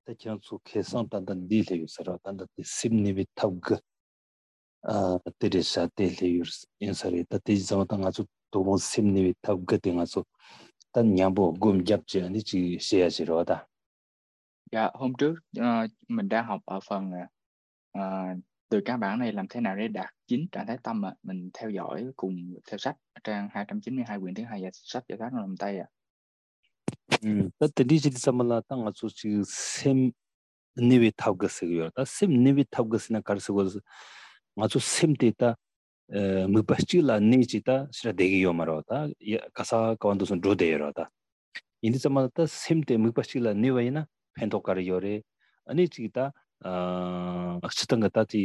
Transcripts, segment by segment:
다 jansu kesan tanda nile yusara tanda simnivi tabga teresa tele yus insari ta te zamata nga su tomo simnivi tabga te nga su ta nyambo gom japche ani chi shea chiro da. Dạ, hôm trước mình đang học ở phần ờ, từ căn bản này làm thế nào để đạt 9 trạng thái tâm mình theo dõi cùng theo sách trang 292 quyển thứ hai và sách giải thoát làm tay Ta tindi chi samala ta nga su chi simnivi tabga siyo ta simnivi tabga sina karsigo nga su simte ta mupashchila ni chi ta shira degi yomaro ta kasa kawando sun dro deyero ta. Indi samala ta simte mupashchila ni wayina pentokari yore ani chi ta chitanga tati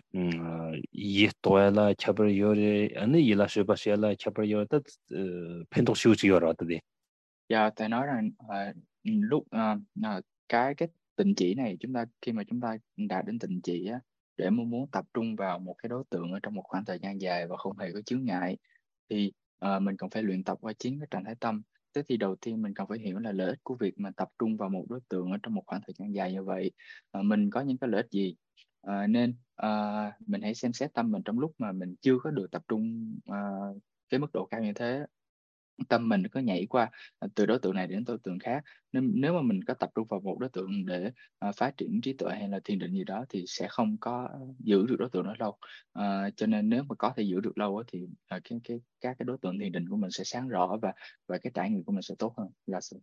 ye toyala chabar yore ani yila shubashiyala chabar yore ta pentok shiuchi yore wata di. Dạ, thầy nói rằng lúc cái tịnh chỉ này khi mà chúng ta đạt đến tịnh chỉ á, để muốn tập trung vào một cái đối tượng ở trong một khoảng thời gian dài và không hề có chướng ngại thì mình cần phải luyện tập qua 9 cái trạng thái tâm. Thế thì đầu tiên mình cần phải hiểu là lợi ích của việc mà tập trung vào một đối tượng ở trong một khoảng thời gian dài như vậy. Mình có những cái lợi ích gì? Nên mình hãy xem xét tâm mình trong lúc mà mình chưa có được tập trung cái mức độ cao như thế, tâm mình có nhảy qua từ đối tượng này đến đối tượng khác. Nên nếu mà mình có tập trung vào một đối tượng để phát triển trí tuệ hay là thiền định gì đó thì sẽ không có giữ được đối tượng đó lâu. Cho nên nếu mà có thể giữ được lâu thì các cái đối tượng thiền định của mình sẽ sáng rõ và cái trải nghiệm của mình sẽ tốt hơn là sự.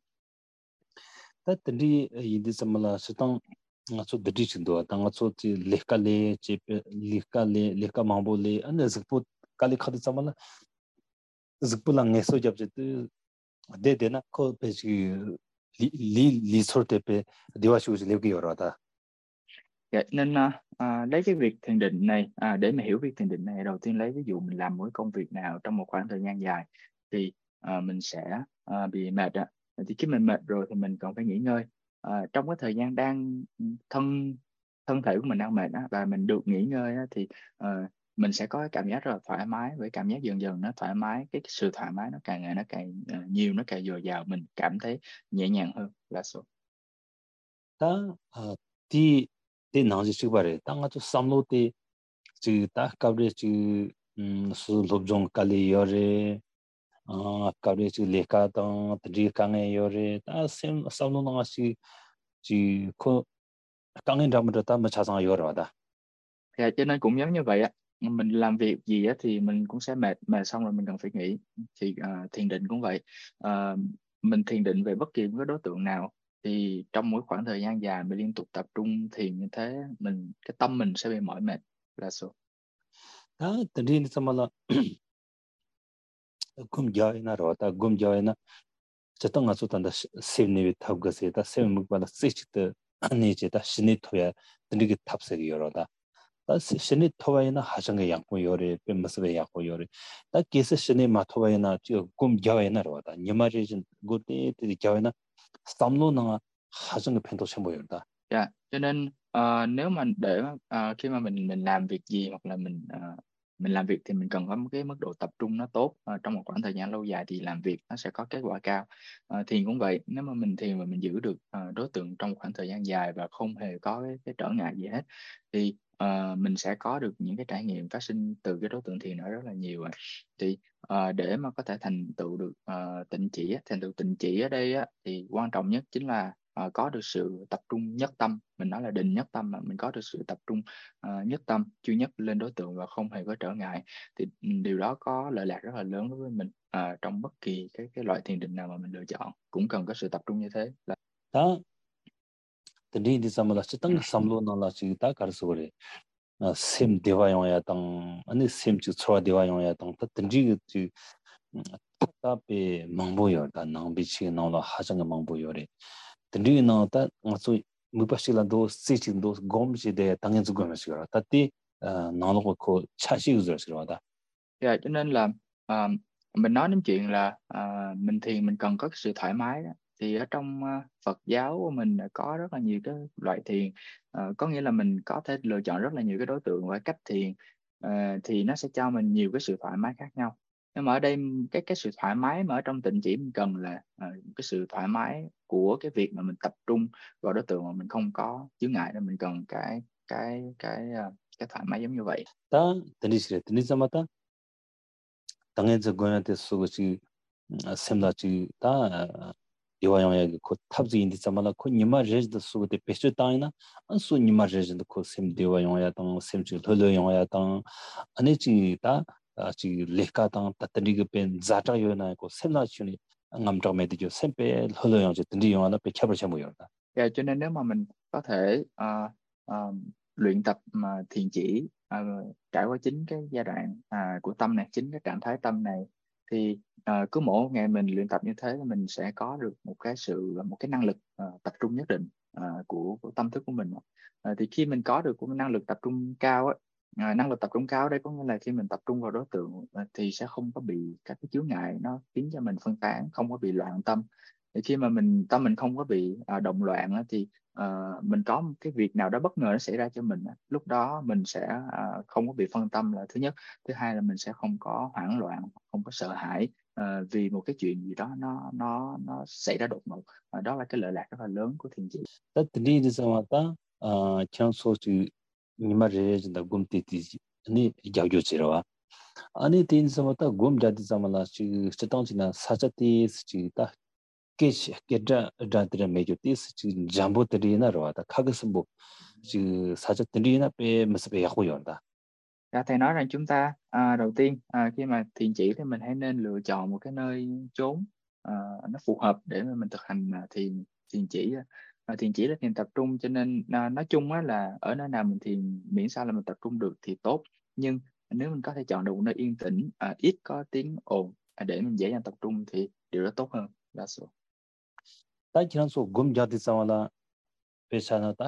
Ta tindi indi samala shitang nga su dadi chindo ta nga su chi lehka le chepe lehka mambo le ane zikpo kali khadi samala zikpo la ngeso jabze de na ko pe chi li sor tepe diwa shi uzi levki yoro ta. Dạ, nên lấy cái việc thiền định này để mà hiểu việc thiền định này, đầu tiên lấy ví dụ mình làm một cái công việc nào trong một khoảng thời gian dài thì mình sẽ bị mệt ạ. Thì khi mình mệt rồi thì mình còn phải nghỉ ngơi. Trong cái thời gian đang thân thể của mình đang mệt và mình được nghỉ ngơi thì mình sẽ có cái cảm giác rất là thoải mái, với cảm giác dần dần nó thoải mái, cái sự thoải mái nó càng ngày nó càng nhiều, nó càng dồi dào, mình cảm thấy nhẹ nhàng hơn là số. Ta di nangzi shikbare ta nga su samlo te chi ta kabre chi su lobjong kali yore kabre chi lehka tang tadri kange yore ta samlo nga chi ko kange ramada ta machasang yore wada. Dạ, cho nên cũng giống như vậy ạ. Mình làm việc gì thì mình cũng sẽ mệt, xong rồi mình cần phải nghỉ. Thì thiền định cũng vậy. Mình thiền định về bất kỳ một cái đối tượng nào thì trong mỗi khoảng thời gian dài mình liên tục tập trung thiền như thế, cái tâm mình sẽ bị mỏi mệt là số. Ta tadri ni samala gum jaya na ro ta gum jaya na chatang nga su tanda sevnevi tabga se ta sev mukbala sichita ane che ta shini toya tadri ki tabsegi yoro ta. 다 신이 토바이나 하정의 양고 요래 뱀스베 양고 요래 다 계스 신이 마토바이나 지금 겨에나 로다 니마리진 고때 겨에나 삼로나 하정의 펜도 첨보였다. Dạ, cho nên nếu mà để khi mà mình làm việc gì hoặc là mình làm việc thì mình cần có một cái mức độ tập trung nó tốt trong một khoảng thời gian lâu dài thì làm việc nó sẽ có kết quả cao. Thiền cũng vậy, nếu mà mình thiền và mình giữ được đối tượng trong một khoảng thời gian dài và không hề có cái trở ngại gì hết thì mình sẽ có được những cái trải nghiệm phát sinh từ cái đối tượng thiền đó rất là nhiều. Thì để mà có thể thành tựu được tịnh chỉ, thành tựu tịnh chỉ ở đây thì quan trọng nhất chính là có được sự tập trung nhất tâm. Mình nói là định nhất tâm, mà mình có được sự tập trung nhất tâm chuyên nhất lên đối tượng và không hề có trở ngại thì điều đó có lợi lạc rất là lớn đối với mình. Trong bất kỳ cái loại thiền định nào mà mình lựa chọn cũng cần có sự tập trung như thế là. 다 tadi di samala chitang samlo na la chi ta karsu gore sim deva yongya tang ani sim chi chwa deva yongya tang ta tadi chi ta pe mangbo yor ta nang bi chi na la hajang mangbo yore tadi na ta ngaso mupashila do sichi do gom chi de tangyen zu gom shi yor ta ti na lo ko chashi user shi da. Dạ, cho nên là mình nói đến chuyện là mình thiền mình cần có cái sự thoải mái đó. Thì ở trong Phật giáo của mình có rất là nhiều cái loại thiền. Có nghĩa là mình có thể lựa chọn rất là nhiều cái đối tượng và cách thiền thì nó sẽ cho mình nhiều cái sự thoải mái khác nhau. Nhưng mà ở đây cái sự thoải mái mà ở trong tịnh chỉ mình cần là cái sự thoải mái của cái việc mà mình tập trung vào đối tượng mà mình không có chướng ngại, nên mình cần cái thoải mái giống như vậy. 다 드니시레 드니자마타 당연히 고연한테 수고지 샘나지 다 이와용에 그 탑지 인디 자마라 코 니마 레즈도 수고데 베스 타이나 안수 니마 레즈도 코셈 디와용야 당 셈지 털려용야 당 아니지 다 아지 레카 당 따뜨리게 벤 자타 요나 코 셈나치니 ngamdramedi sempe 털려용지 드리 용하나 베켜버 쳐모요다 Và cho nên nếu mà mình có thể luyện tập mà thiền chỉ trải qua chính cái giai đoạn của tâm này, chính cái trạng thái tâm này, thì cứ mỗi ngày mình luyện tập như thế là mình sẽ có được một cái năng lực tập trung nhất định của tâm thức của mình. Thì khi mình có được một năng lực tập trung cao á, năng lực tập trung cao đây có nghĩa là khi mình tập trung vào đối tượng thì sẽ không có bị các cái chướng ngại nó khiến cho mình phân tán, không có bị loạn tâm. Thì khi mà tâm mình không có bị động loạn á, thì mình có một cái việc nào đó bất ngờ nó xảy ra cho mình á, lúc đó mình sẽ không có bị phân tâm là thứ nhất. Thứ hai là mình sẽ không có hoảng loạn, không có sợ hãi vì một cái chuyện gì đó nó xảy ra đột ngột. Đó là cái lợi lạc rất là lớn của thiền chỉ. 다 드리드 자마타 창소지 니마 레즈다 곰티티 아니 야교지로와 아니 딘스마타 곰자디 자마라 치 스타운지나 사자티 스치다 케시 케자 다드라 메조티스 치 잠보트리나 로와다 카그스보 치 사자트리나 페 머스베 야고요다 Thầy nói rằng chúng ta đầu tiên khi mà thiền chỉ thì mình hãy nên lựa chọn một cái nơi chốn nó phù hợp để mà mình thực hành thiền chỉ. Thiền chỉ là thiền tập trung, cho nên nói chung á là ở nơi nào mình thiền miễn sao là mình tập trung được thì tốt. Nhưng nếu mình có thể chọn được một nơi yên tĩnh, ít có tiếng ồn để mình dễ dàng tập trung thì điều đó tốt hơn. That's all. 다 지난소 곰자디 자마라 페샤나다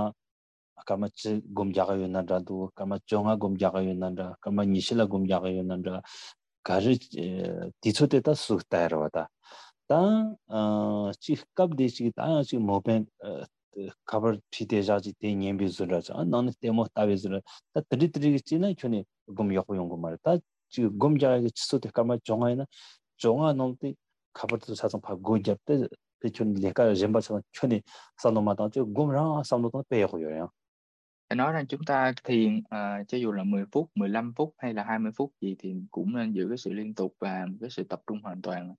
karma chi gomjaga yonandradu, karma chonga gomjaga yonandra, karma nishila gomjaga yonandra, kari tiso teta suktayra wata. Ta chi kabde chi ta chi mopen kabar piteja chi te nyembi zura cha, nani temo tawe zura, ta tri chi na kyuni gom yoko yongo mara. Ta chi gomjaga chiso te karma chonga yana, chonga nomte kabar to sasang pa gojabte, pe kyuni leka remba chana kyuni salomata, chi gomra salomata pe yoko yoyan. Phải nói rằng chúng ta thiền cho dù là 10 phút, 15 phút hay là 20 phút gì thì cũng nên giữ cái sự liên tục và cái sự tập trung hoàn toàn.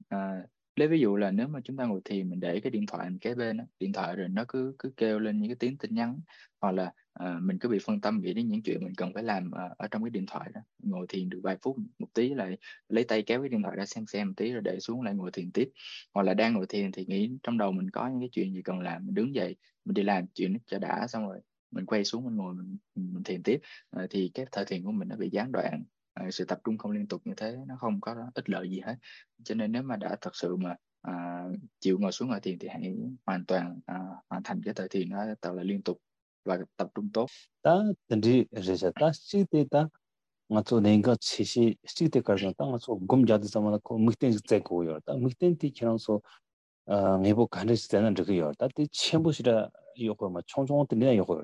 Lấy ví dụ là nếu mà chúng ta ngồi thiền mình để cái điện thoại kế bên, điện thoại rồi nó cứ kêu lên những cái tiếng tin nhắn, hoặc là mình cứ bị phân tâm nghĩ đến những chuyện mình cần phải làm ở trong cái điện thoại đó. Ngồi thiền được vài phút, một tí lại lấy tay kéo cái điện thoại ra xem một tí rồi để xuống lại ngồi thiền tiếp. Hoặc là đang ngồi thiền thì nghĩ trong đầu mình có những cái chuyện gì cần làm, mình đứng dậy mình đi làm chuyện cho đã, xong rồi mình quay xuống mình ngồi mình thiền tiếp. Thì cái thời thiền của mình nó bị gián đoạn. Sự tập trung không liên tục như thế nó không có ích lợi gì hết. Cho nên nếu mà đã thật sự mà chịu ngồi xuống ngồi thiền thì hãy hoàn toàn hoàn thành cái thời thiền đó thật là liên tục và tập trung tốt. 다 든지 레자다 시테다 맞죠 내가 치시 시테 가서 땅서 곰자드 자마나 고 묵텐 제고요 다 묵텐티 키랑서 내보 간르스 되는 저거요 다티 쳔부시라 요거 뭐 총총 들리나 요거요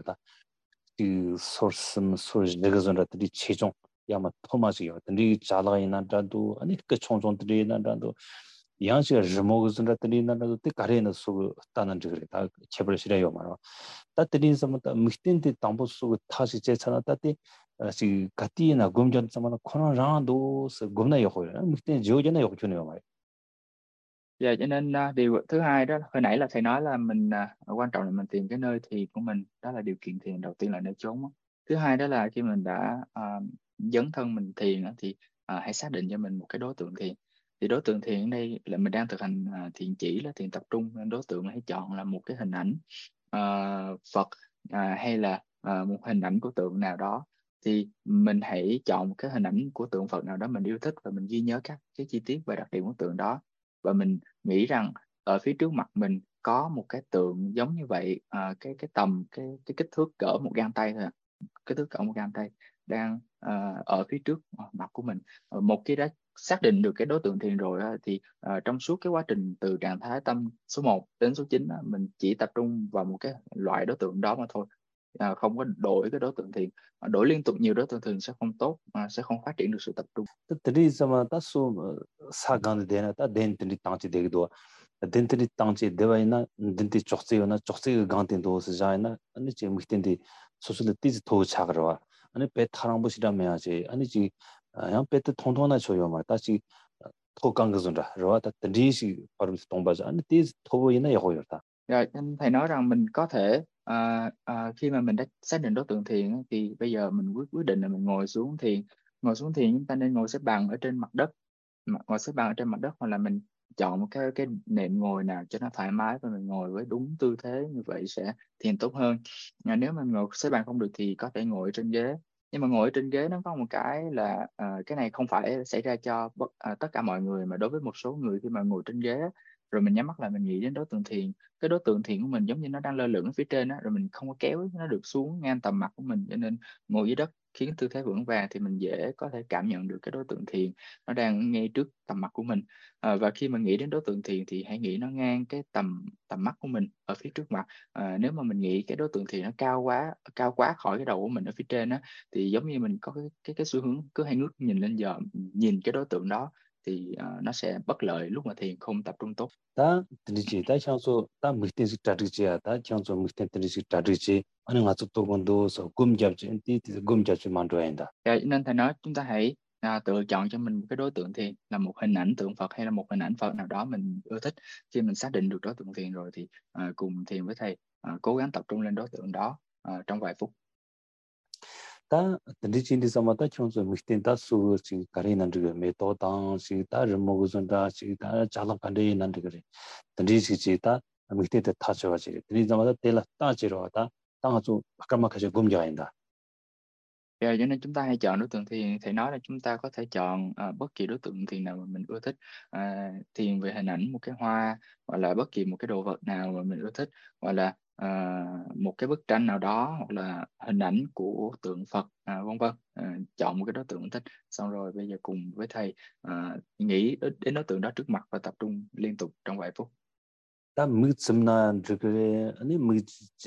다그 소스 내가전라들이 최종 야마 토마지요 근데 잘라이나 다도 아니 그 총총 들리나 다도 양식을 리모그전라 들리나 다도 때 가래는 수 따는 저거 다 제벌시라요 말아 따뜨린 섬다 묵텐티 담보 수 타시 제차나 따티 시 가티나 곰전 섬나 코나라도 곰나 요거요 묵텐 지오잖아 요거 주네요 말 Dạ, cho nên điều thứ hai đó hồi nãy là thầy nói là mình quan trọng là mình tìm cái nơi thiền của mình, đó là điều kiện thiền đầu tiên là nơi chốn. Thứ hai đó là khi mình đã dấn thân mình thiền thì hãy xác định cho mình một cái đối tượng thiền. Thì đối tượng thiền ở đây là mình đang thực hành thiền chỉ là thiền tập trung, nên đối tượng hãy chọn là một cái hình ảnh Phật hay là một hình ảnh của tượng nào đó. Thì mình hãy chọn một cái hình ảnh của tượng Phật nào đó mình yêu thích và mình ghi nhớ các cái chi tiết và đặc điểm của tượng đó, và mình nghĩ rằng ở phía trước mặt mình có một cái tượng giống như vậy, cái tầm cái kích thước cỡ một gang tay thôi, kích thước cỡ một gang tay đang ở phía trước mặt của mình. Một khi đã xác định được cái đối tượng thiền rồi thì trong suốt cái quá trình từ trạng thái tâm số 1 đến số 9 mình chỉ tập trung vào một cái loại đối tượng đó mà thôi. không có đổi cái đối tượng thiền. Đổi liên tục nhiều đối tượng thiền sẽ không tốt, sẽ không phát triển được sự tập trung. tadi sama ta su sagan de na ta den tini tangchi de do den tini tangchi de wa na den ti chokse gang tin do se ja na ani chi mi tin di sosul ti to cha ga wa ani pe tharang bu sida me ya ji ani ji yang pe te thong thong na cho yo ma ta chi to gang ga zun ra ro ta tadi si parum si tong ba ja ani ti to wo ina yo yo ta Rồi anh thầy nói rằng mình có thể khi mà mình đã xác định đối tượng thiền á, thì bây giờ mình quyết định là mình ngồi xuống thiền. Ngồi xuống thiền chúng ta nên ngồi xếp bằng ở trên mặt đất, ngồi xếp bằng ở trên mặt đất, hoặc là mình chọn một cái nệm ngồi nào cho nó thoải mái và mình ngồi với đúng tư thế, như vậy sẽ thiền tốt hơn. Nếu mà ngồi xếp bằng không được thì có thể ngồi trên ghế. Nhưng mà ngồi trên ghế nó có một cái là cái này không phải xảy ra cho tất cả mọi người, mà đối với một số người khi mà ngồi trên ghế rồi mình nhắm mắt lại mình nghĩ đến đối tượng thiền, cái đối tượng thiền của mình giống như nó đang lơ lửng ở phía trên á, rồi mình không có kéo nó được xuống ngang tầm mặt của mình, cho nên ngồi dưới đất khiến tư thế vững vàng thì mình dễ có thể cảm nhận được cái đối tượng thiền nó đang ngay trước tầm mặt của mình. Và khi mình nghĩ đến đối tượng thiền thì hãy nghĩ nó ngang cái tầm mắt của mình ở phía trước mặt. Nếu mà mình nghĩ cái đối tượng thiền nó cao quá khỏi cái đầu của mình ở phía trên á, thì giống như mình có cái xu hướng cứ hay ngước nhìn lên giờ nhìn cái đối tượng đó, thì nó sẽ bất lợi lúc mà thiền không tập trung tốt. 다 드리지 다 향소 다 미텐식 다르지야 다 향소 미텐 드리식 다르지 아니 가서 또 건도서 금잡지 인티 금잡지 만들어야 Nên thầy nói chúng ta hãy tự chọn cho mình một cái đối tượng thiền, là một hình ảnh tượng Phật hay là một hình ảnh Phật nào đó mình ưa thích. Khi mình xác định được đối tượng thiền rồi thì cùng thiền với thầy, cố gắng tập trung lên đối tượng đó trong vài phút. 다 드리진디 사마다 향소 미텐 다 수지 가리난 그 메토당 시다 르모고선다 시다 자랑 간데 난데 그래 드리지지 다 미텐 때 타셔가지 드리자마다 때라 따지러다 땅아주 바깥막하지 금겨인다 Cho nên chúng ta hãy chọn đối tượng thiền. Thầy nói là chúng ta có thể chọn bất kỳ đối tượng thiền nào mà mình ưa thích. Thiền về hình ảnh một cái hoa, hoặc là bất kỳ một cái đồ vật nào mà mình ưa thích, hoặc là một cái bức tranh nào đó, hoặc là hình ảnh của tượng Phật, vân vân. Chọn một cái đối tượng thích, xong rồi bây giờ cùng với thầy nghĩ đến đối tượng đó trước mặt và tập trung liên tục trong vài phút. 다 무슨나 그래 아니 무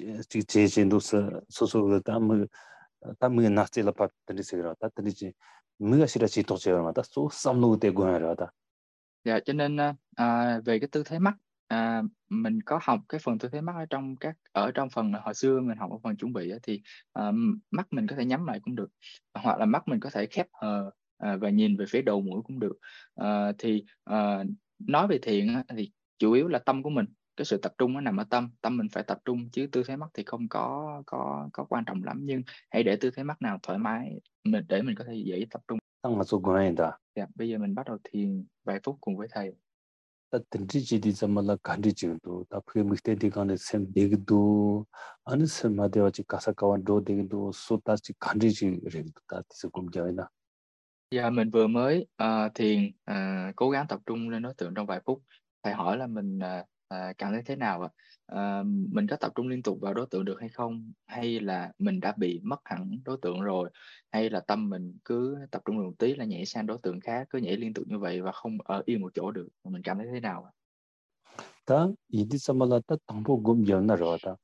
제제도서 소소가 다무 나스텔라 파트리스라 다트리지 무가 싫어지 도저마다 소 쌈로 되고 하라다 Dạ, cho nên về cái tư thế mắt, mình có học cái phần tư thế mắt ở trong phần hồi xưa mình học ở phần chuẩn bị á, thì mắt mình có thể nhắm lại cũng được, hoặc là mắt mình có thể khép hờ và nhìn về phía đầu mũi cũng được. Thì nói về thiền á, thì chủ yếu là tâm của mình, cái sự tập trung nó nằm ở tâm mình phải tập trung, chứ tư thế mắt thì không có quan trọng lắm, nhưng hãy để tư thế mắt nào thoải mái để mình có thể dễ tập trung. 땅아서 고한다 Dạ, bây giờ mình bắt đầu thiền vài phút cùng với thầy. 다 든지지디 zamala 간디지도 다 그게 밑에디 간에 셈 되기도 아니 셈마데와지 가사카완 도 되기도 소타지 간디지 렘도 다 디스 공자이나 Dạ, mình vừa mới thiền, cố gắng tập trung lên đối tượng trong vài phút. Thầy hỏi là mình cảm thấy thế nào ạ? Mình có tập trung liên tục vào đối tượng được hay không? Hay là mình đã bị mất hẳn đối tượng rồi? Hay là tâm mình cứ tập trung một tí là nhảy sang đối tượng khác, cứ nhảy liên tục như vậy và không ở yên một chỗ được? Mình cảm thấy thế nào ạ? 다 이디 zamala 다 당보 검여나 로다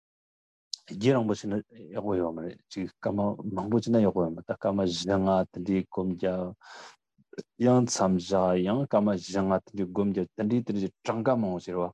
이랑 무슨 요거요 말 지금 까마 망보지나 요거요 딱 까마 지장아 들이 검자 양 참자 양 까마 지장아 들이 검자 들이 장가 모시로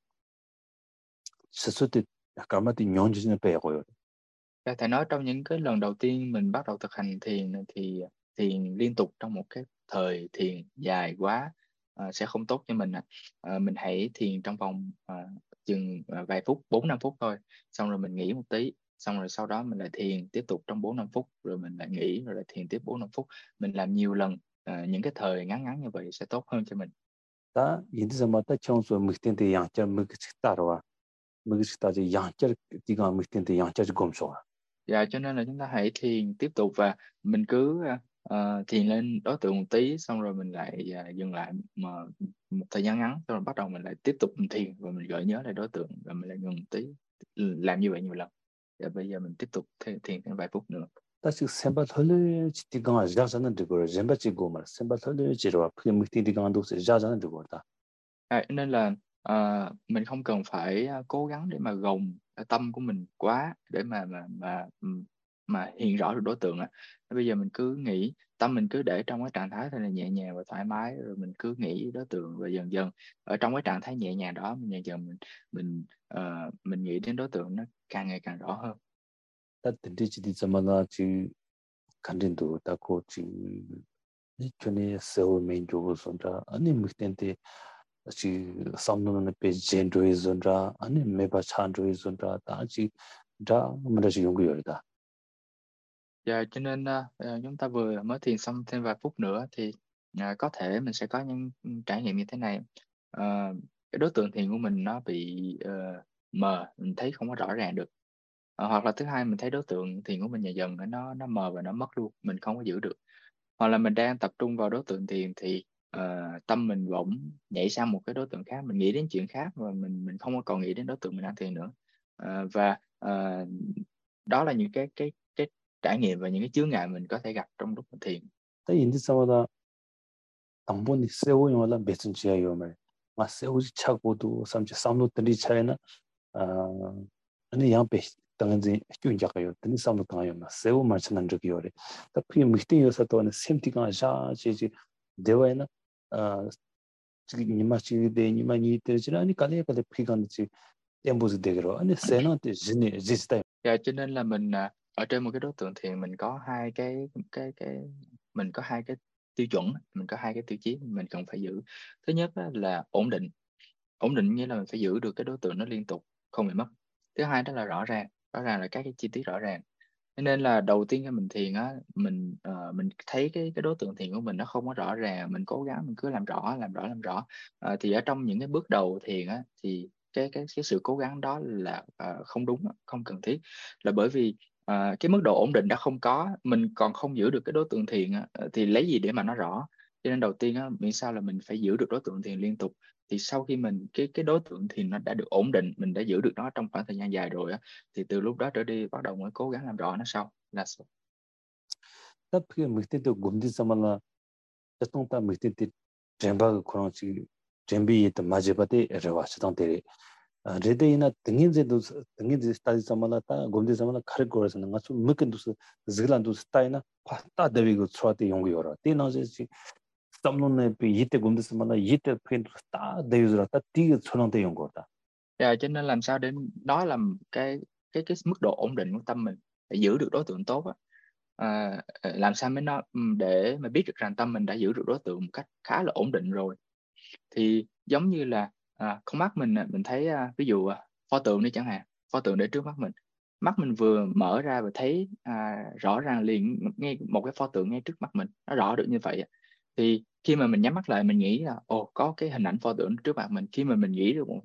스스로 까마디 뇽지는 배고요 Thầy nói trong những cái lần đầu tiên mình bắt đầu thực hành thiền thì thiền liên tục trong một cái thời thiền dài quá sẽ không tốt cho mình. Mình hãy thiền trong vòng chừng vài phút, 4-5 phút thôi, xong rồi mình nghỉ một tí, xong rồi sau đó mình lại thiền tiếp tục trong 4-5 phút, rồi mình lại nghỉ, rồi lại thiền tiếp 4-5 phút. Mình làm nhiều lần, những cái thời ngắn ngắn như vậy sẽ tốt hơn cho mình. 다 이디 zamata 청소 밑에 양자 먹겠다로와 먹겠다지 양자 디가 밑에 양자지 검소 Dạ, cho nên là chúng ta hãy thiền tiếp tục, và mình cứ thiền lên đối tượng một tí, xong rồi mình lại dừng lại một thời gian ngắn, xong rồi bắt đầu mình lại tiếp tục mình thiền và mình gợi nhớ lại đối tượng, và mình lại ngừng một tí, làm như vậy nhiều lần. Dạ, bây giờ mình tiếp tục thiền thêm vài phút nữa. 다시 셈바 털리 디가 자자는 되고 셈바지 고말 셈바 털리 지로 그 밑에 디가 안도서 자자는 되고 다 Nên là mình không cần phải cố gắng để mà gồng tâm của mình quá để mà hiện rõ được đối tượng á. Bây giờ mình cứ nghĩ, tâm mình cứ để trong cái trạng thái thật là nhẹ nhàng và thoải mái, rồi mình cứ nghĩ đối tượng, và dần dần ở trong cái trạng thái nhẹ nhàng đó, mình dần dần mình nghĩ đến đối tượng nó càng ngày càng rõ hơn. 다 든지지 자마나 지 간진도 다고 지 이전에 세월 메인조고 손자 아니 미텐데 지 삼노는 페이지엔조이 존자 아니 메바 찬조이 존자 다지 다 뭐라지 연구열다. Dạ, cho nên chúng ta vừa mới thiền xong thêm vài phút nữa thì có thể mình sẽ có những trải nghiệm như thế này. Ờ, cái đối tượng thiền của mình nó bị mờ, mình thấy không có rõ ràng được. Hoặc là thứ hai, mình thấy đối tượng thiền của mình dần dần nó mờ và nó mất luôn, mình không có giữ được. Hoặc là mình đang tập trung vào đối tượng thiền thì tâm mình bỗng nhảy sang một cái đối tượng khác, mình nghĩ đến chuyện khác và mình không có còn nghĩ đến đối tượng mình đang thiền nữa. Và đó là những cái trải nghiệm và những cái chướng ngại mình có thể gặp trong lúc mình thiền. 다 인디사마다 당본이 세워 용어라 메신지야 요말. 마 세우지 차고도 삼지 삼노 들이 차이나 아니 양배 당연히 휴인자가요. 드니 삼노 당하요. 세우 말씀한 적이 요래. 다 그게 미팅 요소도는 샘티가 자 지지 대화에나 지금 니마치 니마니 때지라니 깔레깔레 피간지 엠보즈 되기로 아니 세나한테 지니 지스타. Dạ, cho nên là mình ở trên một cái đối tượng thiền mình có hai mình có hai cái tiêu chuẩn, mình có hai cái tiêu chí mình cần phải giữ. Thứ nhất á, là ổn định nghĩa là mình phải giữ được cái đối tượng nó liên tục, không bị mất. Thứ hai đó là rõ ràng là các cái chi tiết rõ ràng. Cho nên là đầu tiên khi mình thiền á, mình thấy cái đối tượng thiền của mình nó không có rõ ràng, mình cố gắng mình cứ làm rõ. Thì ở trong những cái bước đầu thiền á, thì cái sự cố gắng đó là không đúng, không cần thiết, là bởi vì cái mức độ ổn định đã không có, mình còn không giữ được cái đối tượng thiền á, thì lấy gì để mà nó rõ. Cho nên đầu tiên á, miễn sao là mình phải giữ được đối tượng thiền liên tục. Thì sau khi mình cái đối tượng thiền nó đã được ổn định, mình đã giữ được nó trong khoảng thời gian dài rồi á, thì từ lúc đó trở đi bắt đầu mới cố gắng làm rõ nó sau là sao. 다 그게 미팅도 곰디 사마나 대통다 미팅티 잼바가 그런지 잼비에 또 마제바데 레와스던데 레데이나 등인제도 스타일 사마나타 곰디 사마나 카르고르스는 가서 무근도스 ዝ글란도 스타이나 파타 데비고 트라데 용고요라 데나제지 삼론네 비 이때 곰디 사마나 이때 펜도 다 데유즈라타 티 초랑데 용고다. Cho nên làm sao để đó là cái mức độ ổn định của tâm mình, để giữ được đối tượng tốt á. Làm sao mới để mà biết được rằng tâm mình đã giữ được đối tượng một cách khá là ổn định rồi. Thì giống như là con mắt mình thấy ví dụ pho tượng đi chẳng hạn, pho tượng để trước mắt mình vừa mở ra và thấy rõ ràng liền ngay một cái pho tượng ngay trước mắt mình, nó rõ được như vậy. Thì khi mà mình nhắm mắt lại, mình nghĩ là có cái hình ảnh pho tượng trước mặt mình, khi mà mình nghĩ được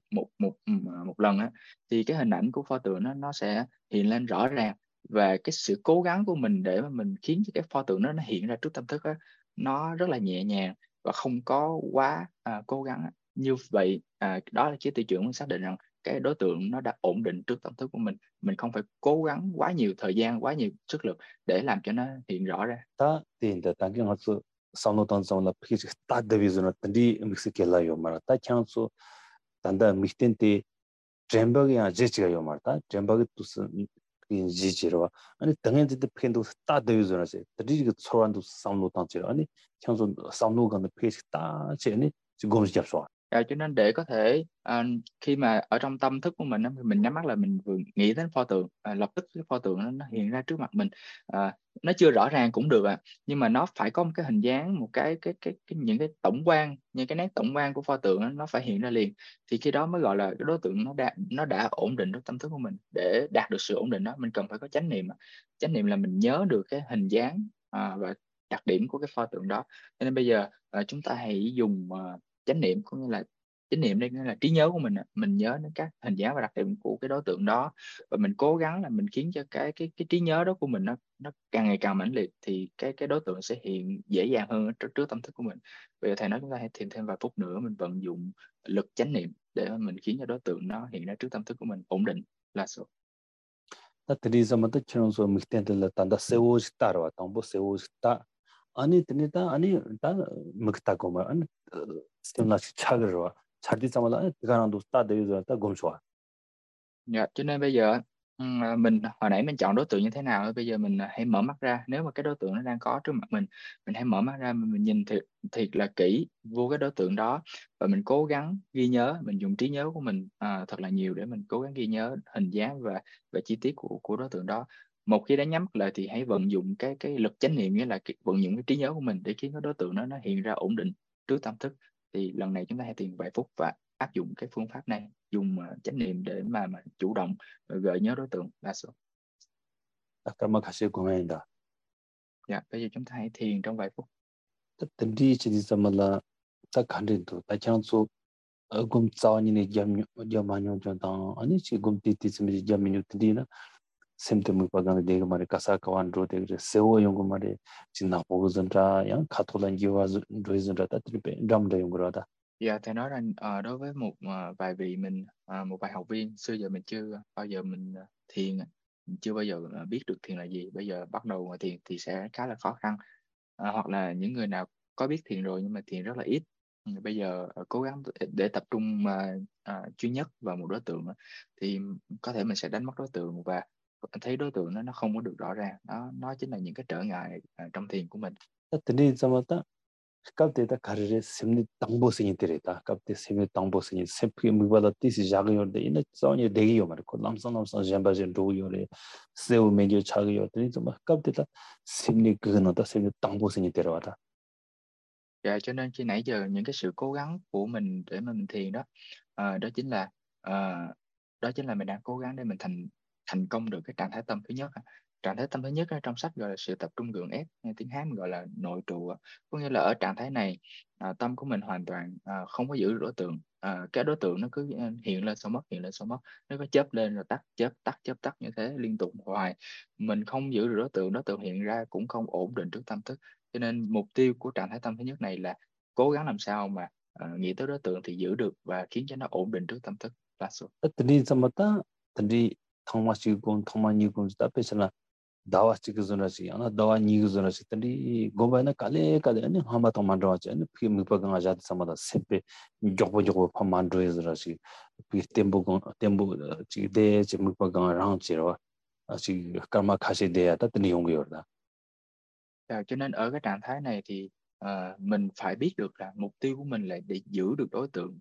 một lần á, thì cái hình ảnh của pho tượng nó sẽ hiện lên rõ ràng. Và cái sự cố gắng của mình để mà mình khiến cho cái pho tượng nó hiện ra trước tâm thức á, nó rất là nhẹ nhàng và không có quá cố gắng. Như vậy đó là cái tiêu chuẩn xác định rằng cái đối tượng nó đã ổn định trước tâm thức của mình không phải cố gắng quá nhiều thời gian, quá nhiều sức lực để làm cho nó hiện rõ ra. 다 데인다 당긴 가서 사노던 사노나 피지 다 데비즈나 던디 믹스켈라요 말다 찬소 단다 미텐테 잼버기야 제치가요 말다 잼버기 투스 인 지지로 아니 당연히도 펜도 다 데비즈나세 드리그 초란도 사노던 지 아니 찬소 사노가 피지 다 제니 지금 잡소. Cho nên để có thể khi mà ở trong tâm thức của mình á, mình nhắm mắt là mình vừa nghĩ đến pho tượng, lập tức cái pho tượng nó hiện ra trước mặt mình. Nó chưa rõ ràng cũng được nhưng mà nó phải có một cái hình dáng, một cái những cái tổng quan, những cái nét tổng quan của pho tượng nó phải hiện ra liền. Thì khi đó mới gọi là cái đối tượng nó đã ổn định trong tâm thức của mình. Để đạt được sự ổn định đó, mình cần phải có chánh niệm. Chánh niệm là mình nhớ được cái hình dáng và đặc điểm của cái pho tượng đó. Cho nên bây giờ chúng ta hãy dùng chánh niệm, có nghĩa là chánh niệm đây nghĩa là trí nhớ của mình nhớ đến các hình dáng và đặc điểm của cái đối tượng đó, và mình cố gắng là mình khiến cho cái trí nhớ đó của mình nó càng ngày càng mãnh liệt, thì cái đối tượng sẽ hiện dễ dàng hơn trước tâm thức của mình. Bây giờ thầy nói chúng ta hãy thiền thêm vài phút nữa, mình vận dụng lực chánh niệm để mình khiến cho đối tượng nó hiện ra trước tâm thức của mình ổn định là số. 다 드리자마다 치는소 미텐들 단다 세워지 따라와 당보 세워지 따 아니 드니다 아니 다 먹다고 말 아니 스템나치 차그러와 차디자마다 가난도 따 되어다 곰소와. Dạ, cho nên bây giờ mình hồi nãy mình chọn đối tượng như thế nào, bây giờ mình hãy mở mắt ra, nếu mà cái đối tượng nó đang có trước mặt mình hãy mở mắt ra, mình nhìn thiệt thiệt là kỹ vô cái đối tượng đó, và mình cố gắng ghi nhớ, mình dùng trí nhớ của mình thật là nhiều để mình cố gắng ghi nhớ hình dáng và chi tiết của đối tượng đó. Một khi đã nhắm mắt lại thì hãy vận dụng cái lực chánh niệm, nghĩa là vận dụng cái trí nhớ của mình để khiến cái đối tượng đó nó hiện ra ổn định trước tâm thức. Thì lần này chúng ta hãy thiền vài phút và áp dụng cái phương pháp này, dùng chánh niệm để mà chủ động gợi nhớ đối tượng là số. karma khase kumainda. Dạ, bây giờ chúng ta hãy thiền trong vài phút. Ta tindi chidi samala ta khandin tu ta changsu gum tsaw ni ne jamanyo jodang ani chi gum ti ti simi jamanyo tindi na semte mu pagang de mare kasa kawan ro de sewo yong mare jinna boguzan ra yang khatolan jiwa roizan ra ta tripe dam de yong ra da. Dạ, thầy nói rằng đối với một vài vị một vài học viên xưa giờ mình chưa bao giờ mình thiền, mình chưa bao giờ biết được thiền là gì. Bây giờ bắt đầu thiền thì sẽ khá là khó khăn. Hoặc là những người nào có biết thiền rồi nhưng mà thiền rất là ít. Bây giờ cố gắng để tập trung duy nhất vào một đối tượng thì có thể mình sẽ đánh mất đối tượng và thấy đối tượng nó không có được rõ ràng. Nó chính là những cái trở ngại trong thiền của mình. Ta tindi samata kapte ta karire semni tangbo singi tereta kapte semni tangbo singi sepki mibala tisi jaga yorde ina tsawnye degi yo mare ko lamsang jamba jen do yore sewo menjo chaga yorde ni zama kapte ta semni gano ta semni tangbo singi tereta. Dạ, cho nên khi nãy giờ những cái sự cố gắng của mình để mà mình thiền đó, đó chính là ờ, mình đang cố gắng để mình thành thành công được cái trạng thái tâm thứ nhất. Trạng thái tâm thứ nhất trong sách gọi là sự tập trung gượng ép, hay tiếng Hán gọi là nội trụ. Có nghĩa là ở trạng thái này tâm của mình hoàn toàn không có giữ được đối tượng. Cái đối tượng nó cứ hiện lên xong mất, hiện lên xong mất, nó có chớp lên rồi tắt, chớp tắt, chớp tắt như thế liên tục hoài. Mình không giữ được đối tượng hiện ra cũng không ổn định trước tâm thức. Cho nên mục tiêu của trạng thái tâm thứ nhất này là cố gắng làm sao mà nghĩ tới đối tượng thì giữ được và khiến cho nó ổn định trước tâm thức là số. Ta tindi samata tindi thangma chigong thangma nigong ta pesala dawa chigizona chi ana dawa nigizona chi tindi gomba na kale kale ani hama thangma rawa chi ani phi mi pagang ajat samada sepe jogbo phaman roizra chi phi tembo chi de chi mi pagang rang chi ro chi karma khase de ya ta tindi yong yorda. Cho nên ở cái trạng thái này thì mình phải biết được là mục tiêu của mình là để giữ được đối tượng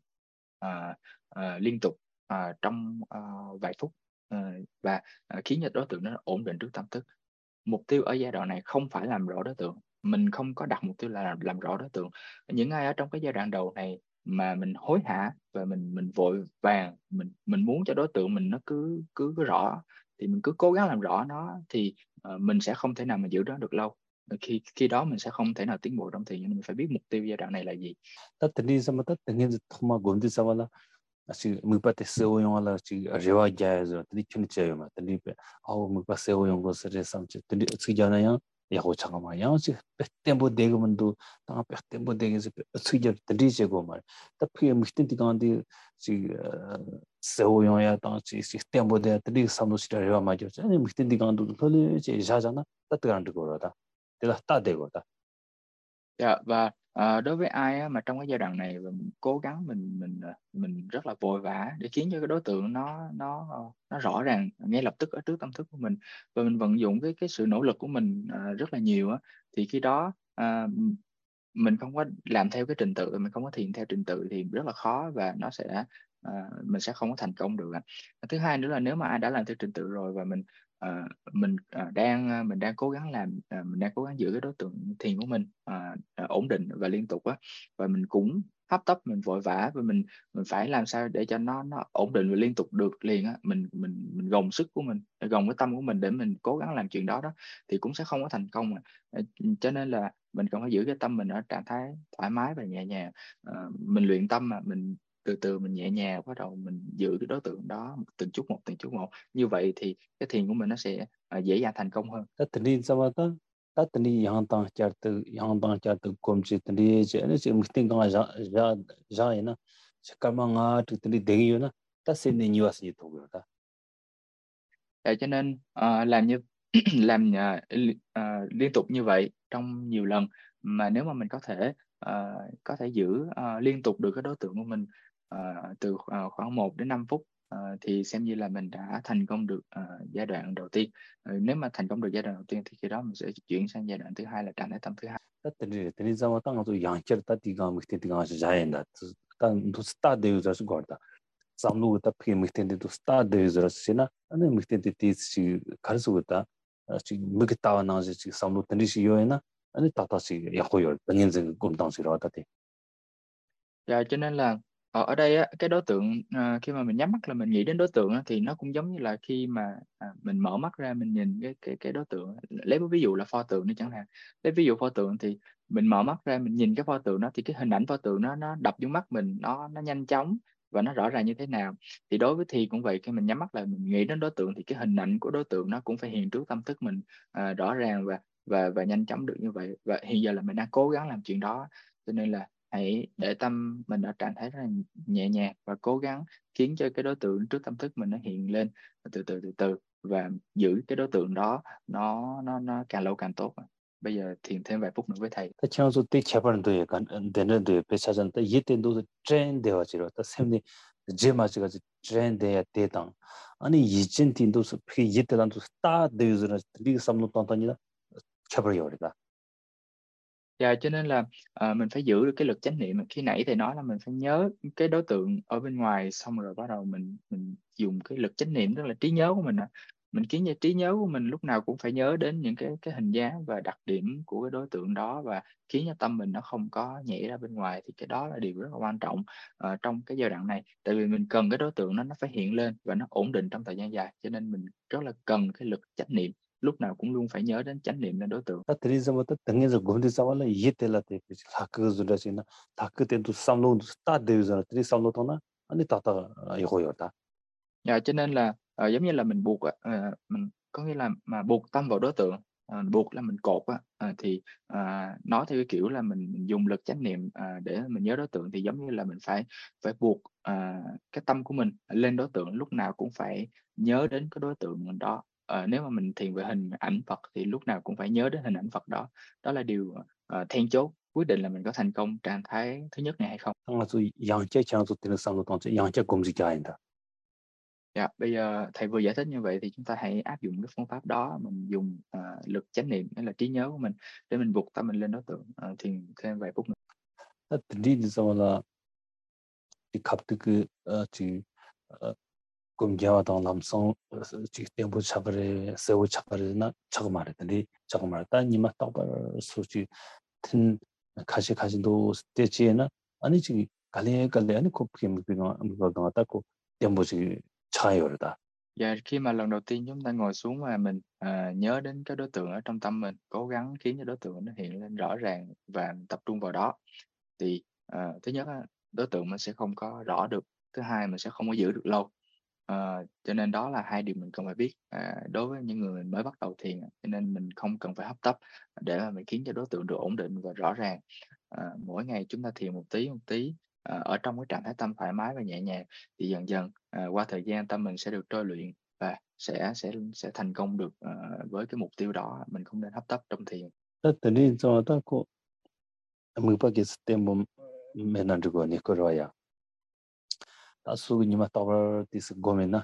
liên tục trong vài phút và khiến cho đối tượng nó ổn định trước tâm thức. Mục tiêu ở giai đoạn này không phải làm rõ đối tượng, mình không có đặt mục tiêu là làm rõ đối tượng. Những ai ở trong cái giai đoạn đầu này mà mình hối hả và mình vội vàng, mình muốn cho đối tượng mình nó cứ rõ, thì mình cứ cố gắng làm rõ nó thì mình sẽ không thể nào mà giữ nó được lâu. Khi đó mình sẽ không thể nào tiến bộ trong thiền, nên mình phải biết mục tiêu giai đoạn này là gì. Ta tindi samata tengen thoma gondi samala asi mukpa te sewo yong ala chi rewa jaya zo tindi chuni chayo ma tindi pe awo mukpa sewo yong go sare samche tindi utsi jana yang yago changa ma yang chi pe tempo dega mandu tanga pe tempo dega se pe utsi jana tindi che go ma ta phi muktin ti kandi chi sewo yong ya tanga chi tempo de tindi samdo chi rewa ma jo ani muktin ti kandu thole che ja jana ta tgan de go ra ta tela ta de go ta. Dạ, và đối với ai mà trong cái giai đoạn này và mình cố gắng mình rất là vội vã để khiến cho cái đối tượng nó rõ ràng ngay lập tức ở trước tâm thức của mình, và mình vận dụng cái sự nỗ lực của mình rất là nhiều thì khi đó mình không có làm theo cái trình tự, mình không có thiền theo trình tự thì rất là khó và mình sẽ không có thành công được. Thứ hai nữa là nếu mà ai đã làm theo trình tự rồi và mình đang cố gắng mình đang cố gắng giữ cái đối tượng thiền của mình ổn định và liên tục và mình cũng hấp tấp, mình vội vã và mình phải làm sao để cho nó ổn định và liên tục được liền mình gồng sức của mình, gồng cái tâm của mình để mình cố gắng làm chuyện đó thì cũng sẽ không có thành công. Cho nên là mình cần phải giữ cái tâm mình ở trạng thái thoải mái và nhẹ nhàng. Mình luyện tâm mà mình từ từ mình nhẹ nhàng, bắt đầu mình giữ cái đối tượng đó từng chút một, như vậy thì cái thiền của mình nó sẽ dễ dàng thành công hơn. Ta tindi samata ta tindi yang tang char tu kom chi tindi che ne chi muktin ga ja ina karma nga tu tindi degi yo na ta se ne niwas ni to ta. Cho nên làm như liên tục như vậy trong nhiều lần, mà nếu mà mình có thể giữ liên tục được cái đối tượng của mình từ khoảng 1 đến 5 phút thì xem như là mình đã thành công được giai đoạn đầu tiên. Nếu mà thành công được giai đoạn đầu tiên thì khi đó mình sẽ chuyển sang giai đoạn thứ hai là trạng thái tâm thứ hai. 다 드니 자마 땅 아주 양철 다 디가 밑에 디가 아주 자연다. 단 스타 데우자스 거다. 삼루 다 피 밑에 도 스타 데우자스나 아니 밑에 디시 가르스고다. 지 무게 따와 나지 지 삼루 드니시 요에나 아니 따다시 야고요. 당연히 공당시로 왔다데. Dạ, cho nên là ở đây á, cái đối tượng khi mà mình nhắm mắt là mình nghĩ đến đối tượng á, thì nó cũng giống như là khi mà mình mở mắt ra mình nhìn cái đối tượng. Lấy ví dụ là pho tượng đi chẳng hạn. Lấy ví dụ pho tượng thì mình mở mắt ra mình nhìn cái pho tượng đó thì cái hình ảnh pho tượng nó đập vô mắt mình, nó nhanh chóng và nó rõ ràng như thế nào. Thì đối với Thì cũng vậy, khi mình nhắm mắt là mình nghĩ đến đối tượng thì cái hình ảnh của đối tượng nó cũng phải hiện trước tâm thức mình rõ ràng và nhanh chóng được như vậy. Và hiện giờ là mình đang cố gắng làm chuyện đó, cho nên là hãy để tâm mình ở trạng thái rất là nhẹ nhàng và cố gắng khiến cho cái đối tượng trước tâm thức mình nó hiện lên từ từ và giữ cái đối tượng đó nó càng lâu càng tốt. Bây giờ thiền thêm vài phút nữa với thầy. 다 지나서 때 개발도 약간 되는데 배차전다 이때도 트렌드 되어지로 다 샘니 제마지가 트렌드야 대당 아니 이진틴도 피 이때란도 스타 데유즈나 리그 삼노 tantan이다 개발이어리다 Dạ, cho nên là mình phải giữ được cái lực chánh niệm. Khi nãy thầy nói là mình phải nhớ cái đối tượng ở bên ngoài, xong rồi bắt đầu mình dùng cái lực chánh niệm, tức là trí nhớ của mình. Mình khiến cho trí nhớ của mình lúc nào cũng phải nhớ đến những cái hình dáng và đặc điểm của cái đối tượng đó, và khiến cho tâm mình nó không có nhảy ra bên ngoài. Thì cái đó là điều rất là quan trọng trong cái giai đoạn này, tại vì mình cần cái đối tượng nó phải hiện lên và nó ổn định trong thời gian dài, cho nên mình rất là cần cái lực chánh niệm, lúc nào cũng luôn phải nhớ đến chánh niệm lên đối tượng. 다 드리자마다 등에서 고민이 싸워라 이때라데 다크즈라시나 다크때도 삼노 스타 데유즈나 드리 삼노도나 아니 따다 이거요다 Dạ, cho nên là giống như là mình buộc mình có nghĩa là mà buộc tâm vào đối tượng, buộc là mình cột thì nói theo cái kiểu là mình dùng lực chánh niệm để mình nhớ đối tượng, thì giống như là mình phải phải buộc cái tâm của mình lên đối tượng, lúc nào cũng phải nhớ đến cái đối tượng mình đó. Nếu mà mình thiền về hình ảnh Phật thì lúc nào cũng phải nhớ đến hình ảnh Phật đó. Đó là điều then chốt quyết định là mình có thành công trạng thái thứ nhất này hay không. 아주 양체 장소 때는 삼노도 양체 검지기 아니다 Dạ, bây giờ thầy vừa giải thích như vậy thì chúng ta hãy áp dụng cái phương pháp đó, mình dùng lực chánh niệm, nghĩa là trí nhớ của mình, để mình buộc tâm mình lên đối tượng, thiền thêm vài phút nữa. 다 드리자마다 이 갑자기 지 금괴와도 남성 지 템포 차버에 세워 차버나 저거 말했더니 저거 말했다 니마 떡벌 수지 튼 가시도 스테지에나 아니 지 갈래 아니 코피 미비가 뭐가 딱고 템포지 차이어다 Và khi mà lần đầu tiên chúng ta ngồi xuống và mình nhớ đến cái đối tượng ở trong tâm mình, cố gắng khiến cho đối tượng nó hiện lên rõ ràng và tập trung vào đó, thì thứ nhất á, đối tượng mình sẽ không có rõ được, thứ hai mình sẽ không có giữ được lâu. Cho nên đó là hai điều mình cần phải biết đối với những người mới bắt đầu thiền, cho nên mình không cần phải hấp tấp để mà mình khiến cho đối tượng được ổn định và rõ ràng. Mỗi ngày chúng ta thiền một tí ở trong cái trạng thái tâm thoải mái và nhẹ nhàng, thì dần dần qua thời gian tâm mình sẽ được trôi luyện và sẽ thành công được với cái mục tiêu đó. Mình không nên hấp tấp trong thiền. 그랬더니 저다고 무바게 스템 맨나르고 니코로야 다수 니마 떡벌 디스 고메나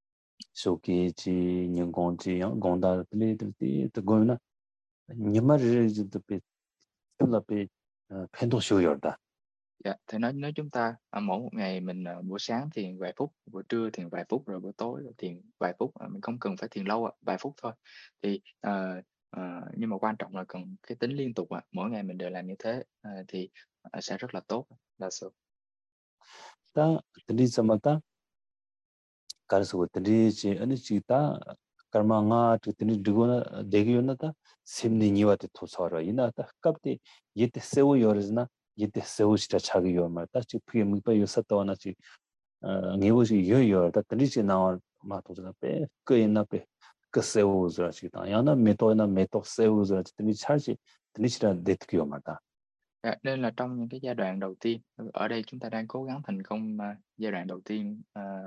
쇼키지 년공지 공다 들리들디 또 고메나 니마르지도 별로베 팬도 쇼여다. Dạ, thì nói chúng ta mỗi một ngày mình buổi sáng thiền vài phút, buổi trưa thiền vài phút, rồi buổi tối là thiền vài phút. Mình không cần phải thiền lâu vài phút thôi. Thì nhưng mà quan trọng là cần cái tính liên tục mỗi ngày mình đều làm như thế thì sẽ rất là tốt. Là sự. 다 드리자마다 가르스고 드리지 아니 지다 karmanga tini digona degiona simni niwate tosara inata kapti yete sewo yorizna yete sewo sita chagi yorma ta chi pye mipa yosata wana chi ngewo chi yo ta tani chi na ma to na pe ke na pe ke sewo zra chi ta yana meto sewo zra chi tani charji tani chi ra detki yorma ta Dạ, nên là trong những cái giai đoạn đầu tiên, ở đây chúng ta đang cố gắng thành công giai đoạn đầu tiên,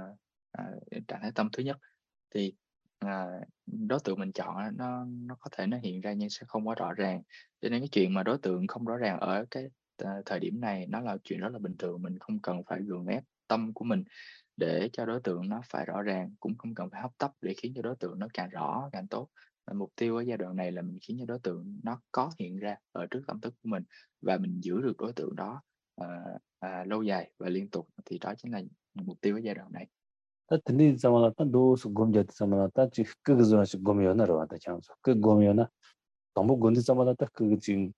trạng thái tâm thứ nhất, thì đối tượng mình chọn nó có thể nó hiện ra nhưng sẽ không quá rõ ràng, cho nên cái chuyện mà đối tượng không rõ ràng ở cái thời điểm này nó là chuyện rất là bình thường, mình không cần phải gượng ép tâm của mình để cho đối tượng nó phải rõ ràng, cũng không cần phải hấp tấp để khiến cho đối tượng nó càng rõ càng tốt. Và mục tiêu ở giai đoạn này là mình khiến cho đối tượng nó có hiện ra ở trước tâm thức của mình và mình giữ được đối tượng đó lâu dài và liên tục, thì đó chính là mục tiêu ở giai đoạn này. 다 들리 자마다 다 노스 곰자 자마다 다 지금 그 그거서 곰이었나로 왔다 찬스 그 곰이었나 너무 군디 자마다 그 지금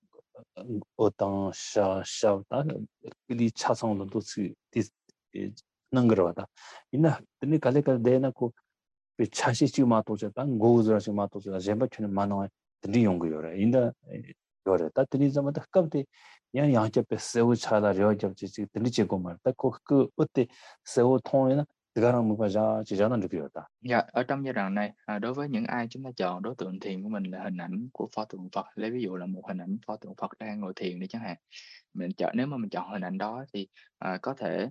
어떤 샤샤다 이 차성도 도스 디스 능거로 왔다 이나 들리 갈래가 되나고 그 차시 지금 맞도서 단 고즈라시 맞도서 제바치는 만원 들리 용거요래 인다 요래 다 들리 자마다 깝데 양 양접에 세우 차다 려접지 들리 제고 말다 그 어때 세우 통이나 그거랑 뭐가 지자는 느끼었다. Dạ, ở trong giai đoạn này, đối với những ai chúng ta chọn đối tượng thiền của mình là hình ảnh của pho tượng Phật, lấy ví dụ là một hình ảnh pho tượng Phật đang ngồi thiền đi chẳng hạn. Nếu mà mình chọn hình ảnh đó thì có thể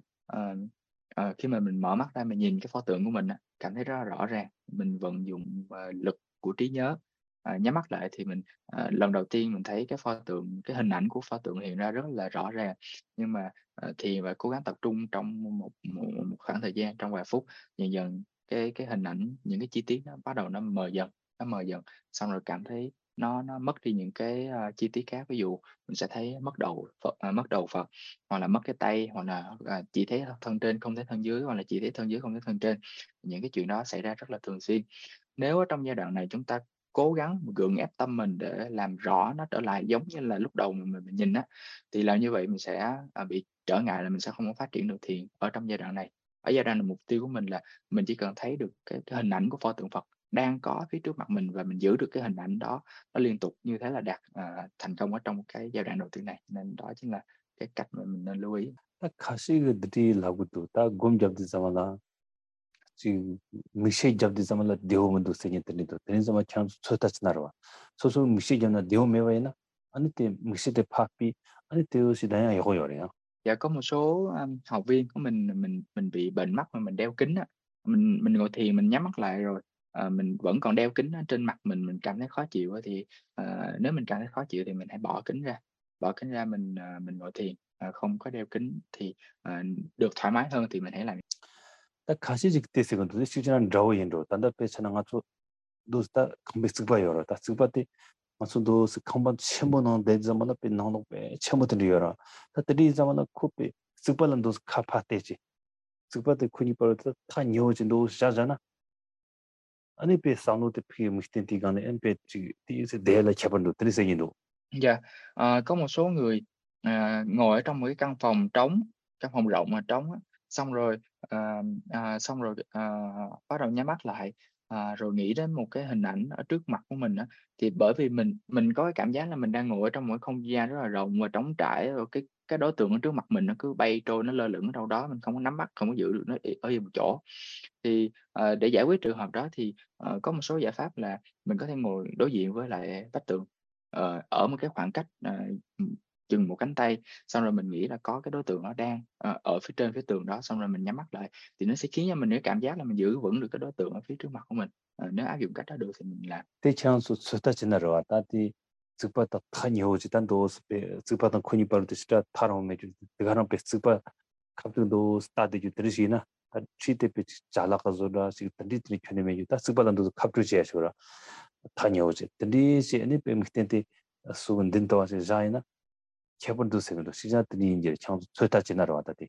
khi mà mình mở mắt ra mình nhìn cái pho tượng của mình á, cảm thấy rất là rõ ràng. Mình vận dụng lực của trí nhớ, nhắm mắt lại thì mình lần đầu tiên mình thấy cái hình ảnh của pho tượng hiện ra rất là rõ ràng. Nhưng mà thiền và cố gắng tập trung trong một khoảng thời gian, trong vài phút, dần dần cái hình ảnh, những cái chi tiết nó bắt đầu nó mờ dần, xong rồi cảm thấy nó mất đi những cái chi tiết khác. Ví dụ mình sẽ thấy mất đầu Phật, hoặc là mất cái tay, hoặc là chỉ thấy thân trên không thấy thân dưới, hoặc là chỉ thấy thân dưới không thấy thân trên. Những cái chuyện đó xảy ra rất là thường xuyên. Nếu ở trong giai đoạn này chúng ta cố gắng gượng ép tâm mình để làm rõ nó trở lại giống như là lúc đầu mình nhìn á, thì làm như vậy mình sẽ bị trở ngại, là mình sẽ không có phát triển được thiền ở trong giai đoạn này. Ở giai đoạn này mục tiêu của mình là mình chỉ cần thấy được cái hình ảnh của pho tượng Phật đang có phía trước mặt mình, và mình giữ được cái hình ảnh đó nó liên tục, như thế là đạt thành công ở trong cái giai đoạn đầu tiên này. Nên đó chính là cái cách mà mình nên lưu ý. 딱 가시그들이 라고도 딱 곰잡디 자마다 지금 미시 잡디 자마다 데오문도 세니들이도 되는 자마 참 좋다지 나와 소소 미시 잡나 데오메와이나 아니 때 미시 때 파피 아니 때우시 다야 이거 요래요. Dạ, có một số học viên của mình bị bệnh mắt mà mình đeo kính á, mình ngồi thiền mình nhắm mắt lại rồi, mình vẫn còn đeo kính ở trên mặt mình cảm thấy khó chịu á, thì nếu mình cảm thấy khó chịu thì mình hãy bỏ kính ra, mình ngồi thiền, không có đeo kính thì được thoải mái hơn thì mình hãy làm. 딱 가시직 때 세건도 시즌한 라오인도 단답에 차나가 또 노스타 컴백스 바요라 딱 스바티 마소도 스 컴반 쳔모노 데자마나 pe 나노 pe 쳔모들이요라 다 들이 자마나 코페 스발란도 카파테지 스바티 쿠니 버터 타 뇨진도 자자나 아니 pe 사노데 피 무스텐티가네 엠페 지 티세 데라 쳔번도 드리세기도 Dạ, có một số người ngồi ở trong một cái căn phòng rộng mà trống á, xong rồi bắt đầu nhắm mắt lại, rồi nghĩ đến một cái hình ảnh ở trước mặt của mình á. Thì bởi vì mình có cái cảm giác là mình đang ngồi ở trong một cái không gian rất là rộng và trống trải, rồi cái đối tượng ở trước mặt mình nó cứ bay trôi, nó lơ lửng ở đâu đó, mình không có nắm bắt, không có giữ được nó ở yên một chỗ. Thì để giải quyết trường hợp đó thì có một số giải pháp là mình có thể ngồi đối diện với lại vách tường, ở một cái khoảng cách chừng một cánh tay, xong rồi mình nghĩ là có cái đối tượng nó đang ở phía trên cái tường đó, xong rồi mình nhắm mắt lại, thì nó sẽ khiến cho mình cái cảm giác là mình giữ vững được cái đối tượng ở phía trước mặt của mình. Nếu áp dụng cách đó được thì mình làm. 대창수 수다지나로 왔다디 즉바다 타니오지 단도 스페 즉바다 코니 바르도 시다 타로메 주 그가람 베 즉바 갑자기도 스타디지 들으시나 다 치테페 잘라가서라 시 던디트리 켜내메 유다 즉바단도 갑주지 하셔라 타니오지 던디시 아니 베 미텐테 수군 딘도 와서 자이나 개번도 세근도 시자들이 이제 창수 수다지나로 왔다디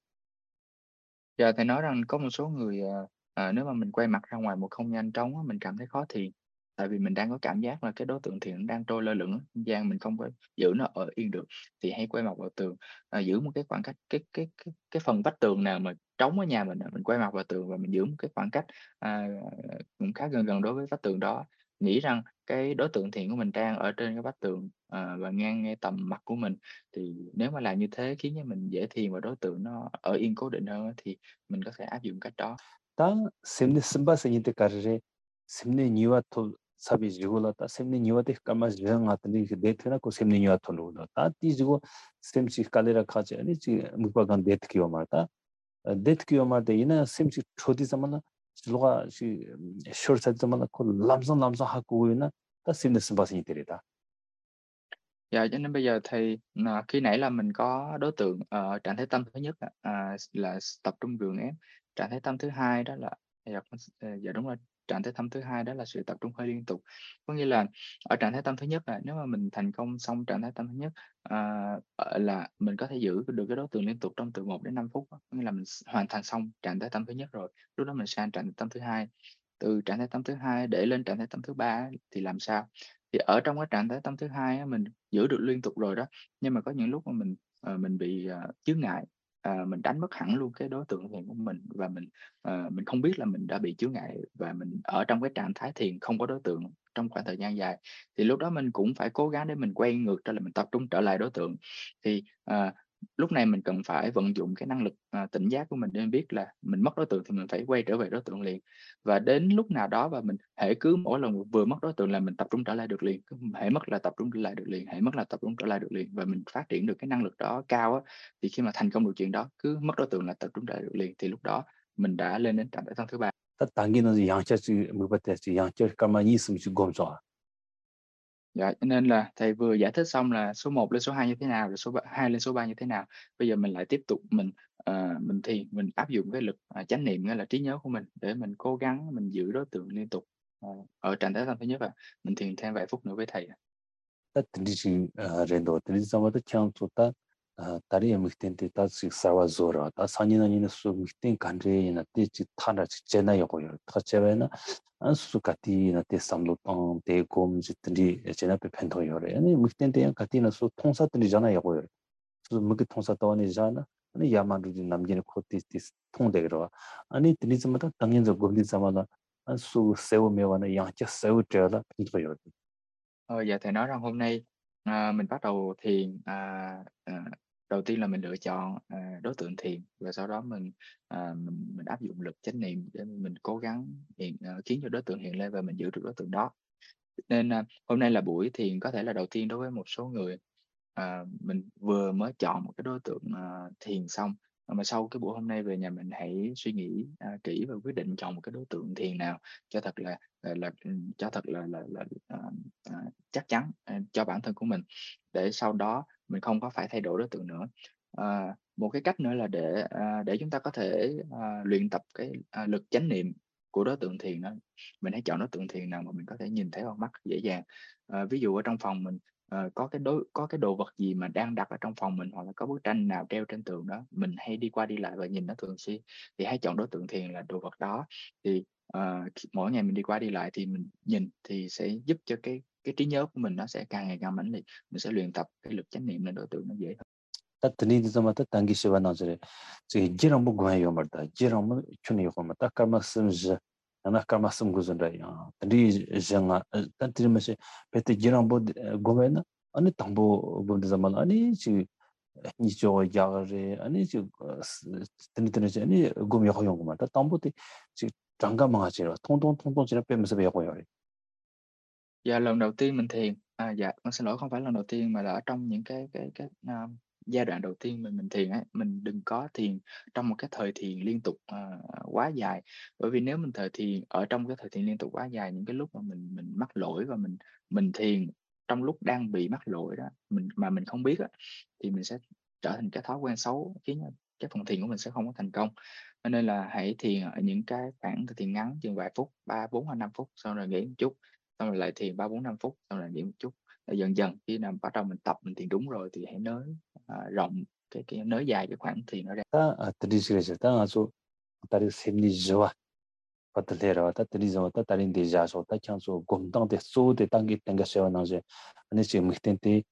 Giờ thầy nói rằng có một số người, nếu mà mình quay mặt ra ngoài một không gian trống á, mình cảm thấy khó thiền, tại vì mình đang có cảm giác là cái đối tượng thiền nó đang trôi lơ lửng ở không gian, mình không có giữ nó ở yên được. Thì hãy quay mặt vào tường, giữ một cái khoảng cách, cái phần vách tường nào mà trống ở nhà mình á, mình quay mặt vào tường và mình giữ một cái khoảng cách, à, cũng khá gần gần đối với vách tường đó. Nghĩ rằng cái đối tượng thiền của mình đang ở trên cái vách tường, và ngang ngay tầm mặt của mình. Thì nếu mà làm như thế khiến cho mình dễ thiền và đối tượng nó ở yên cố định hơn á, thì mình có thể áp dụng cách đó. 다 셈네 심바세니 때 가르레 셈네 니와 토 사비 지고라다 셈네 니와 데 까마 지랑 같은데 그 데트나 고 셈네 니와 토로다 다 티지고 셈시 칼레라 카제 아니 지 무바간 데트 키오 말다 데트 키오 말데 이나 셈시 초디 자마나 로가 시 쇼르사 자마나 코 람선 하고 이나 다 셈네 심바세니 때리다 Dạ, cho nên bây giờ thì khi nãy là mình có đối tượng trạng thái tâm thứ nhất là tập trung gượng ép, Trạng thái tâm thứ hai đó là dạ đúng rồi, trạng thái tâm thứ hai đó là sự tập trung hơi liên tục. Có nghĩa là ở trạng thái tâm thứ nhất nếu mà mình thành công xong trạng thái tâm thứ nhất, là mình có thể giữ được cái đối tượng liên tục trong từ 1 đến 5 phút á. Có nghĩa là mình hoàn thành xong trạng thái tâm thứ nhất rồi, lúc đó mình sang trạng thái tâm thứ hai. Từ trạng thái tâm thứ hai để lên trạng thái tâm thứ ba á, thì làm sao? Thì ở trong cái trạng thái tâm thứ hai á, mình giữ được liên tục rồi đó, nhưng mà có những lúc mà mình bị, chướng ngại, mình đánh mất hẳn luôn cái đối tượng thiền của mình và mình không biết là mình đã bị chướng ngại và mình ở trong cái trạng thái thiền không có đối tượng trong khoảng thời gian dài. Thì lúc đó mình cũng phải cố gắng để mình quay ngược trở lại, mình tập trung trở lại đối tượng. Thì, lúc này mình cần phải vận dụng cái năng lực, tỉnh giác của mình để mình biết là mình mất đối tượng thì mình phải quay trở về đối tượng liền. Và đến lúc nào đó và mình hễ cứ mỗi lần vừa mất đối tượng là mình tập trung trở lại được liền, cứ hễ mất là tập trung trở lại được liền, hễ mất là tập trung trở lại được liền và mình phát triển được cái năng lực đó cao á, thì khi mà thành công được chuyện đó, cứ mất đối tượng là tập trung trở lại được liền, thì lúc đó mình đã lên đến trạng thái tâm thứ ba. 다 당기는 양자지 무바테지 양자 까마니 있으면 gồm rõ. Dạ, cho nên là thầy vừa giải thích xong là số 1 lên số 2 như thế nào, rồi số 2 lên số 3 như thế nào. Bây giờ mình lại tiếp tục mình thiền, mình áp dụng cái lực, chánh niệm, nghĩa là trí nhớ của mình để mình cố gắng mình giữ đối tượng liên tục, ở trạng thái tâm thứ nhất mình thiền thêm vài phút nữa với thầy. 다 드리지 렌도 드리지 상마도 그냥 좋다. 다리 미텐데 다 식사와 조라 다 산이나니는 수 미텐 간제나 티지 타나 제나 요고요. 타체베나 안수 같이나 티 삼로 똥 대곰 짓들이 제나 페펜토요래. 아니 미텐데 같이나 수 통사들이잖아 요고요. 수 무기 통사 떠니잖아. 아니 야만루지 남기는 코티티 통대로. 아니 드리지마다 당연히 고민이 samana 안수 세우메와나 양치 세우트라 펜토요. Dạ thầy nói rằng hôm nay mình bắt đầu thiền, đầu tiên là mình lựa chọn đối tượng thiền và sau đó mình áp dụng lực chánh niệm để mình cố gắng khiến cho đối tượng hiện lên và mình giữ được đối tượng đó. Nên hôm nay là buổi thiền có thể là đầu tiên đối với một số người. Mình vừa mới chọn một cái đối tượng thiền xong, mà sau cái buổi hôm nay về nhà mình hãy suy nghĩ kỹ và quyết định chọn một cái đối tượng thiền nào cho thật cho thật là chắc chắn cho bản thân của mình, để sau đó mình không có phải thay đổi đối tượng nữa. Một cái cách nữa là để chúng ta có thể luyện tập cái lực chánh niệm của đối tượng thiền đó, mình hãy chọn đối tượng thiền nào mà mình có thể nhìn thấy bằng mắt dễ dàng. Ví dụ ở trong phòng mình có cái đồ vật gì mà đang đặt ở trong phòng mình, hoặc là có bức tranh nào treo trên tường đó, mình hay đi qua đi lại và nhìn nó thường xuyên, thì hãy chọn đối tượng thiền là đồ vật đó. Thì mỗi ngày mình đi qua đi lại thì mình nhìn thì sẽ giúp cho cái trí nhớ của mình nó sẽ càng ngày càng mãnh liệt, mình sẽ luyện tập cái lực chánh niệm lên đối tượng nó dễ hơn. 다 드니디자마다 당기시와 나저래 지 지랑 뭐 고해요 말다 지랑 뭐 춘이 요 말다 까마스지 아나 까마스 무슨다 야 드리 정아 단트리면서 베트 지랑 뭐 고메나 아니 당보 본데자만 아니 지 니죠 야가레 아니 지 드니드니지 아니 고메 허용 거 말다 당보데 지 장가망하지라 통통 지라 빼면서 배고요. Dạ, lần đầu tiên mình thiền, dạ, con xin lỗi, không phải lần đầu tiên mà là ở trong những giai đoạn đầu tiên mình thiền ấy, mình đừng có thiền trong một cái thời thiền liên tục, quá dài. Bởi vì nếu mình thiền ở trong cái thời thiền liên tục quá dài, những cái lúc mà mình mắc lỗi và mình thiền trong lúc đang bị mắc lỗi đó, mình không biết á, thì mình sẽ trở thành cái thói quen xấu, khiến cho cái phần thiền của mình sẽ không có thành công. Cho nên là hãy thiền ở những cái khoảng thời thiền ngắn chừng vài phút, 3, 4 hoặc 5 phút, xong rồi nghỉ một chút. Xong rồi lại thiền 3, 4, 5 phút, xong rồi nghỉ một chút. Rồi dần dần khi nào bắt đầu mình tập, mình thiền đúng rồi thì hãy nới rộng nới dài cái khoảng thiền nó ra. 다 드리시래서 다 아주 다리 셈니 좋아 바틀레라 다 드리죠 다 다른 데자서 다 찬소 곰당데 소데 당기 당가셔 나제 아니 지금 밑엔데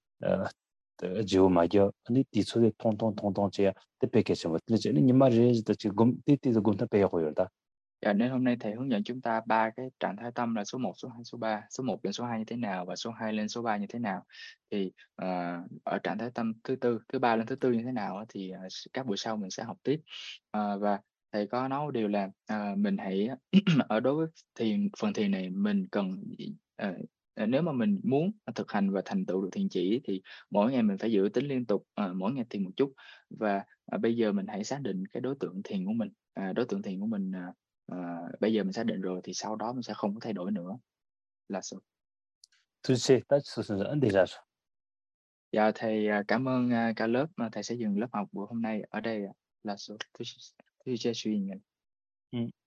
지오 마저 아니 디소데 통통 제 대패께서 뭐 들지 니 말이지 지금 띠띠도 곰다 빼고요다. Dạ, nên hôm nay thầy hướng dẫn chúng ta ba cái trạng thái tâm là số 1, số 2, số 3. Số 1 lên số 2 như thế nào và số 2 lên số 3 như thế nào. Thì ở trạng thái tâm thứ tư, thứ ba lên thứ tư như thế nào thì các buổi sau mình sẽ học tiếp. Và thầy có nói một điều là mình hãy ở đối với phần thiền này mình cần nếu mà mình muốn thực hành và thành tựu được thiền chỉ thì mỗi ngày mình phải giữ tính liên tục, mỗi ngày thiền một chút. Và bây giờ mình hãy xác định cái đối tượng thiền của mình. Đối tượng thiền của mình bây giờ mình xác định rồi thì sau đó mình sẽ không có thay đổi nữa là sự. 둘째 다 수순 안 되자서. Dạ thầy cảm ơn cả lớp mà thầy sẽ dừng lớp học buổi hôm nay ở đây là sự. Thứ suy Ừ.